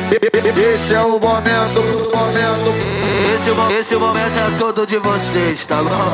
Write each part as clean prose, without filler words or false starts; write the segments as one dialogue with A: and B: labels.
A: Esse é o momento.
B: Esse momento é todo de vocês, tá bom?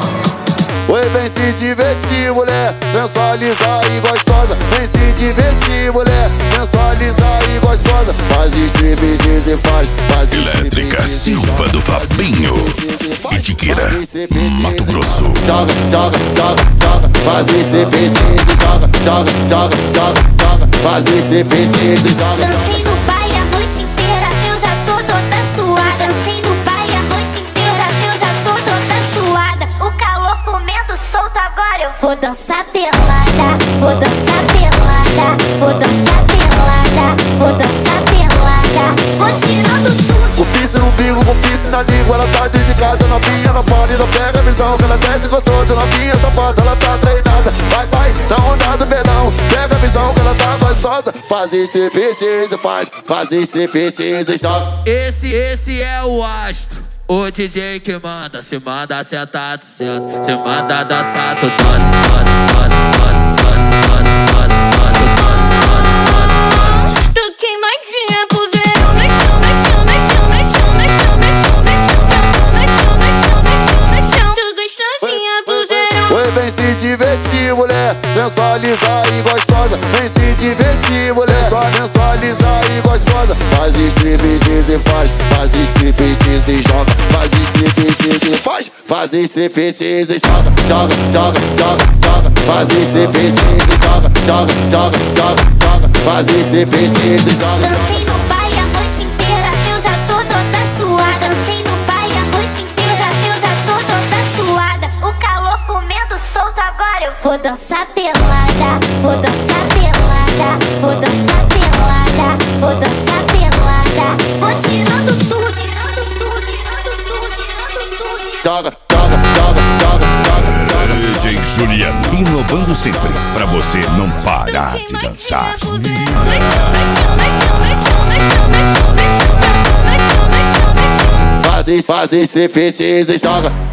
A: Oi, vem se divertir, mulher, sensualizar e gostosa. Vem se divertir, mulher, sensualizar e gostosa. Faz striptease e faz
C: Elétrica Silva do Fabinho, Itiqueira, Mato Grosso.
A: Joga, joga, joga, joga. Faz striptease, joga, joga, joga, joga, joga. Faz striptease, joga.
D: Dancei no baile a noite inteira, eu já tô toda suada. Dancei no baile a noite inteira, eu já tô toda suada. O calor comendo solto, agora eu vou dançar pelada. Vou dançar pelada, vou dançar pelada, vou dançar pelada. Vou tirando tudo.
A: Com piercing no umbigo, com piercing na língua. Ela tá dedicada, novinha, não pode, não pega a visão. Que ela desce gostosa, novinha, safada, ela tá treinada. Vai, vai, tá onda do verão. Pega a visão que ela tá gostosa. Faz striptease, faz striptease, joga.
B: Esse é o astro, o DJ que manda. Se manda sentar, tu senta. Se manda dançar, tu dança, dança, dança, dança, dança, dança, dança, dança, dança, dança, dança.
D: Tô queimadinha pro verão. Nós chão, nós chão, nós chão, nós chão, nós chão, nós chão, nós chão, nós chão, nós chão, nós chão. Tô gostosinha pro verão.
A: Oi, vem se divertir, mulher, sensualizar e gostosa. Vem se divertir, mulher, sensualizar e gostosa. Faz striptease, faz striptease, joga. Faz striptease, faz striptease, joga, joga, joga, joga, joga. Faz striptease, joga, joga, joga, joga, joga. Faz striptease, joga.
D: Dancei no baile a noite inteira, eu já tô toda suada. Dancei no baile a noite inteira, eu já tô toda suada. O calor comendo solto, agora eu vou dançar pelada. Vou dançar pelada, vou dançar pelada, vou dançar pelada. Vou tirando tudo, tirando tudo, tirando tudo, tirando tudo.
A: Joga, joga, joga, joga, joga, joga.
C: DJ Juliano, inovando sempre, pra você não parar de dançar.
A: Faz striptease, joga.